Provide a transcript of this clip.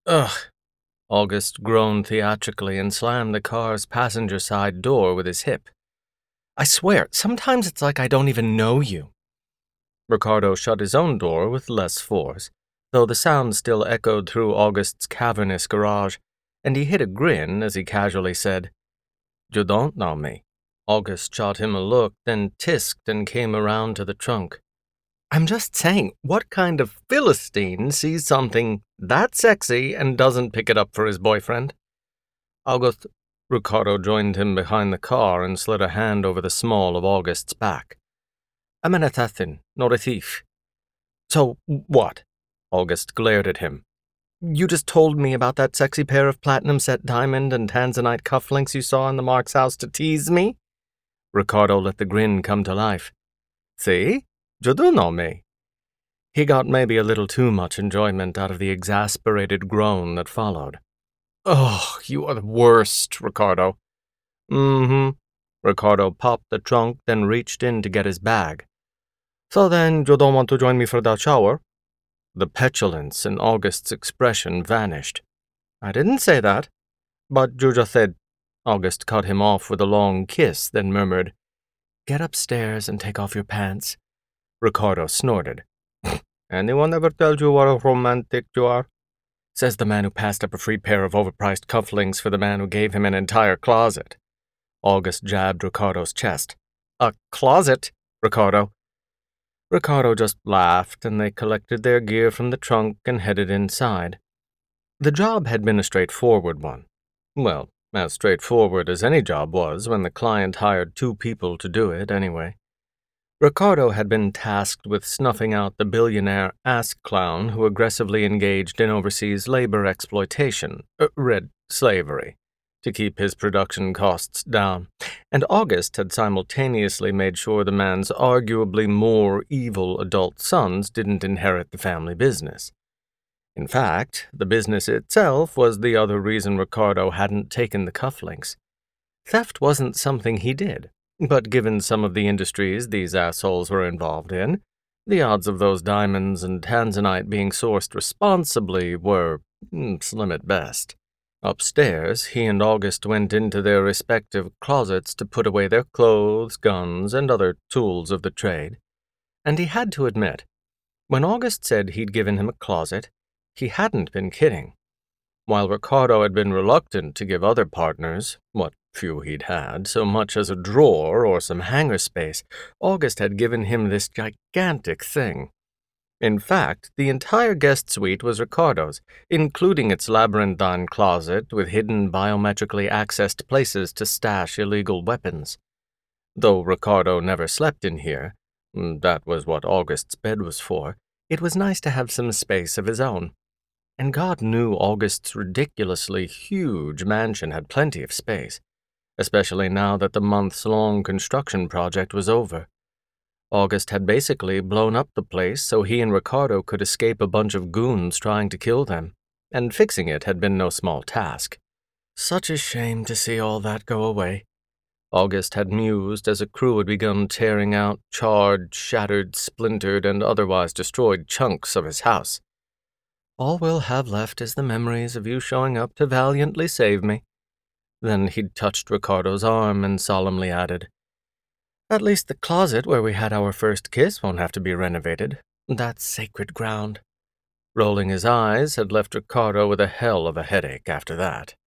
Ugh. August groaned theatrically and slammed the car's passenger side door with his hip. I swear, sometimes it's like I don't even know you. Ricardo shut his own door with less force, though the sound still echoed through August's cavernous garage, and he hid a grin as he casually said, You don't know me. August shot him a look, then tisked and came around to the trunk. I'm just saying, what kind of Philistine sees something that sexy and doesn't pick it up for his boyfriend? August. Ricardo joined him behind the car and slid a hand over the small of August's back. I'm an assassin, not a thief. So what? August glared at him. You just told me about that sexy pair of platinum set diamond and tanzanite cufflinks you saw in the Mark's house to tease me? Ricardo let the grin come to life. See? You do know me. He got maybe a little too much enjoyment out of the exasperated groan that followed. Oh, you are the worst, Ricardo. Mm-hmm. Ricardo popped the trunk, then reached in to get his bag. So then, you don't want to join me for that shower? The petulance in August's expression vanished. I didn't say that. But you just said. August cut him off with a long kiss, then murmured, Get upstairs and take off your pants. Ricardo snorted. Anyone ever tell you what a romantic you are? Says the man who passed up a free pair of overpriced cufflinks for the man who gave him an entire closet. August jabbed Ricardo's chest. A closet, Ricardo. Ricardo just laughed, and they collected their gear from the trunk and headed inside. The job had been a straightforward one. Well, as straightforward as any job was when the client hired 2 people to do it, anyway. Ricardo had been tasked with snuffing out the billionaire ass clown who aggressively engaged in overseas labor exploitation, red slavery, to keep his production costs down, and August had simultaneously made sure the man's arguably more evil adult sons didn't inherit the family business. In fact, the business itself was the other reason Ricardo hadn't taken the cufflinks. Theft wasn't something he did. But given some of the industries these assholes were involved in, the odds of those diamonds and tanzanite being sourced responsibly were slim at best. Upstairs, he and August went into their respective closets to put away their clothes, guns, and other tools of the trade. And he had to admit, when August said he'd given him a closet, he hadn't been kidding. While Ricardo had been reluctant to give other partners, what few he'd had, so much as a drawer or some hangar space, August had given him this gigantic thing. In fact, the entire guest suite was Ricardo's, including its labyrinthine closet with hidden biometrically accessed places to stash illegal weapons. Though Ricardo never slept in here, that was what August's bed was for, it was nice to have some space of his own. And God knew August's ridiculously huge mansion had plenty of space, especially now that the months-long construction project was over. August had basically blown up the place so he and Ricardo could escape a bunch of goons trying to kill them, and fixing it had been no small task. Such a shame to see all that go away, August had mused as a crew had begun tearing out charred, shattered, splintered, and otherwise destroyed chunks of his house. All we'll have left is the memories of you showing up to valiantly save me. Then he'd touched Ricardo's arm and solemnly added, At least the closet where we had our first kiss won't have to be renovated. That's sacred ground. Rolling his eyes had left Ricardo with a hell of a headache after that.